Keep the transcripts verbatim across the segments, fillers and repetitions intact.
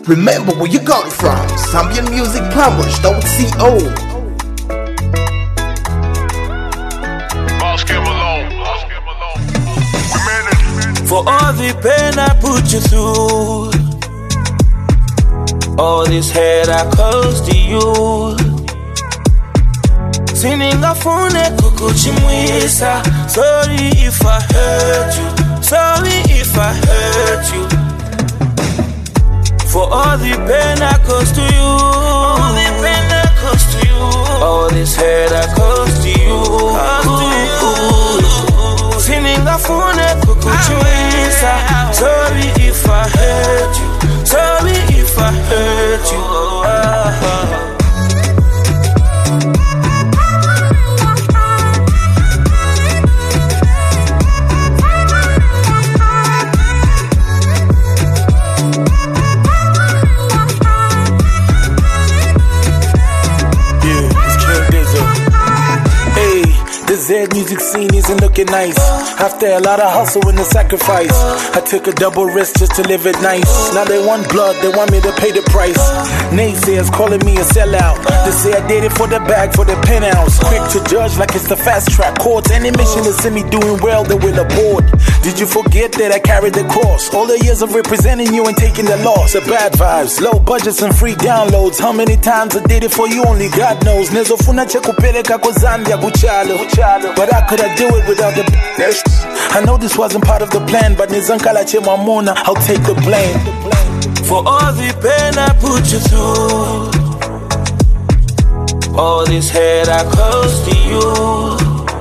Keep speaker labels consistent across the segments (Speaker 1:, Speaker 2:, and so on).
Speaker 1: Remember where you got it from. Zambian Music Plumbers dot co.
Speaker 2: For all the pain I put you through, all this hate I caused to you, siningafune kukuchimwisa. Sorry if I hurt you, sorry if I hurt you. For all the pain I caused to you, all the pain I caused to you, all this hate I caused to you, caused to you. Siningafune kukuchimwisa. Sorry if I hurt you, sorry if I hurt you. uh-huh. The Z music scene isn't looking nice. After a lot of hustle and the sacrifice, I took a double risk just to live it nice. Now they want blood, they want me to pay the price. Naysayers calling me a sellout. They say I did it for the bag, for the penthouse. Quick to judge like it's the fast track. Courts, any mission to see me doing well, they will abort. Did you forget that I carried the cross? All the years of representing you and taking the loss. The bad vibes, low budgets and free downloads. How many times I did it for you, only God knows. Nezofuna chekupeleka ko Zambia kuchalo. But how could I do it without the best? I know this wasn't part of the plan, but Nizankala Chemamona, I'll take the blame. For all the pain I put you through, all this hate I caused to you,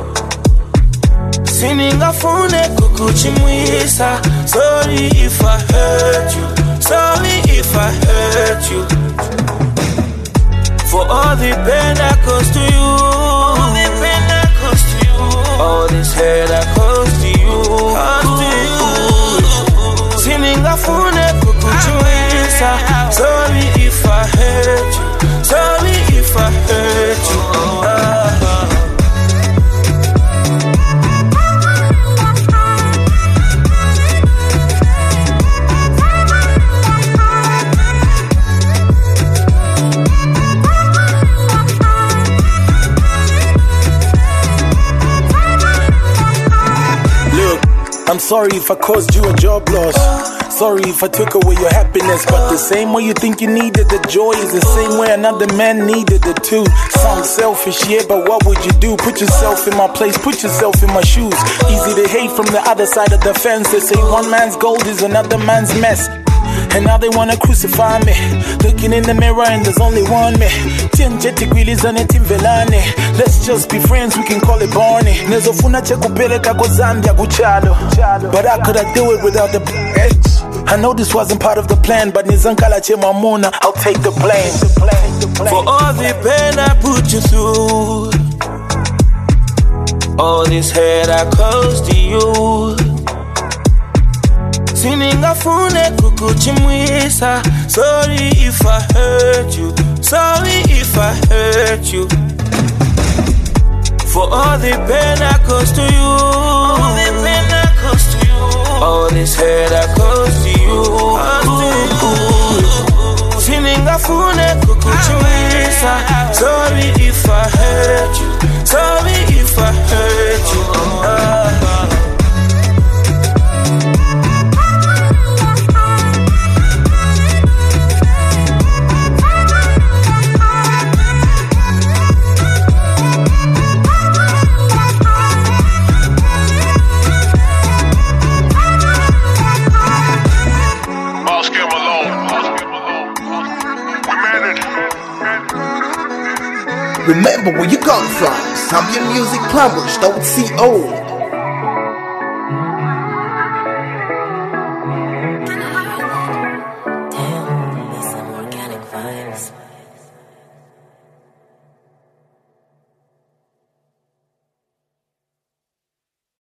Speaker 2: siningafune kukuchimwisa. Sorry if I hurt you, sorry if I hurt you. For all the pain I caused to you, all the pain I caused to you, all this hate I caused to you, caused to you. Siningafune kukuchimwisa. Sorry if I hurt you, sorry if I hurt you. uh-huh. I'm sorry if I caused you a job loss. Sorry if I took away your happiness. But the same way you think you needed the joy is the same way another man needed it too. Sounds selfish, yeah, but what would you do? Put yourself in my place, put yourself in my shoes. Easy to hate from the other side of the fence. They say one man's gold is another man's mess. And now they wanna crucify me. Looking in the mirror and there's only one me. Let's just be friends, we can call it Barney. But how could I do it without the bitch? I know this wasn't part of the plan, but Nizankala Chemamona, I'll take the blame. For all the pain I put you through, all this hate I caused to you, siningafune kukuchimwisa. Sorry if I hurt you, sorry if I hurt you. For all the pain I caused to you, all the pain I caused to you, all this hate I caused to you, caused to you. Siningafune kukuchimwisa. Sorry if I hurt you, sorry if I hurt you. uh-huh.
Speaker 1: Remember where you got it from. Zambian Music Plumbers dot co.